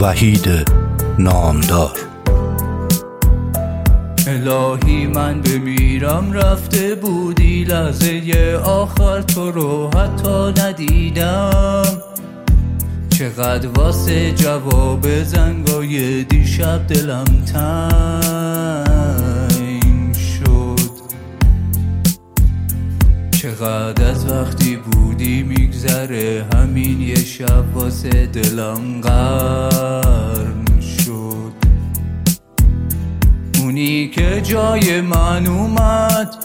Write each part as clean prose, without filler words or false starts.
وحید نامدار. الهی من بمیرم رفته بودی، لحظه آخر تو رو حتی ندیدم. چقدر واسه جواب زنگای دیشب دلم تنگ شد. چقدر از وقتی بودی میگذره، همین یه شب واسه دلم قرن شد. اونی که جای من اومد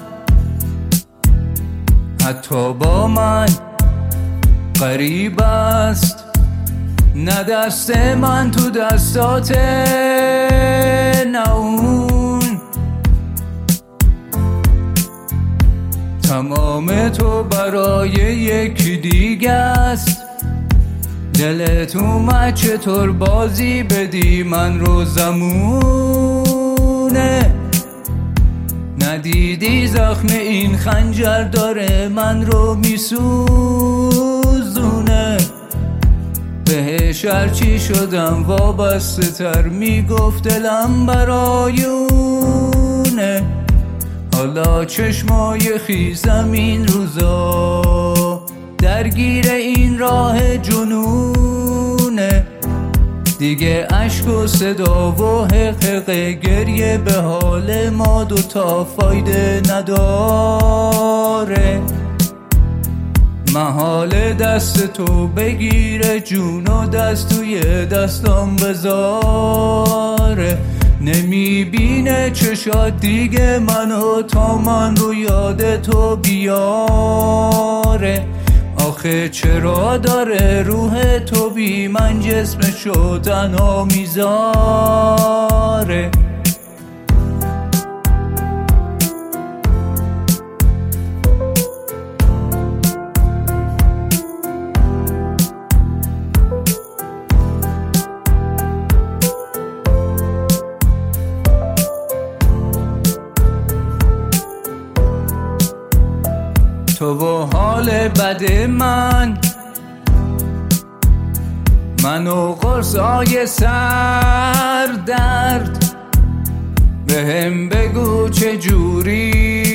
حتی با من غریب است، نه دست من تو دستات، نه اون. تمام تو برای یکی دیگه است. دلت اومد چطور بازی بدی من رو زمونه، ندیدی زخم این خنجر داره من رو میسوزونه. بهش هرچی شدم وابسته تر، میگفت دلم برایونه. حالا چشمای خیزم این روزا درگیر این راه جنونه. دیگه عشق و صدا و حقیقه گریه به حال ما دوتا فایده نداره. محال دست تو بگیره جون و دست توی دستام بذاره. نمیبینه چشات دیگه منو تا من رو یاد تو بیاره. آخه چرا داره روح تو بی من جسمشو تنها میذاره؟ تو و حال بد منو قرصای سر درد. بهم بگو چجوری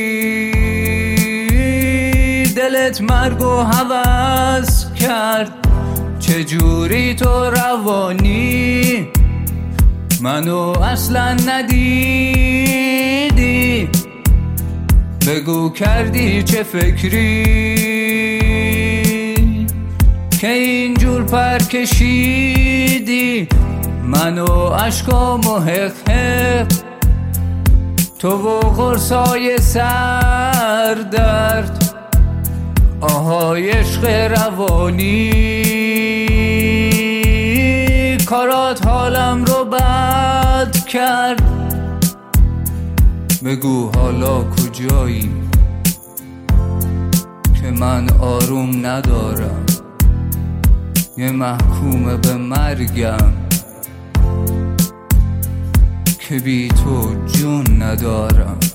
دلت مرگ و هوس کرد، چجوری تو روانی منو اصلا ندیدی. بگو کردی چه فکری که اینجور پر کشیدی منو عشقامو حق حق. تو و قرصای سر درد، آهای عشق روانی، کارات حالم رو بد کرد. بگو حالا کجایی که من آروم ندارم، یه محکوم به مرگم که بی تو جون ندارم.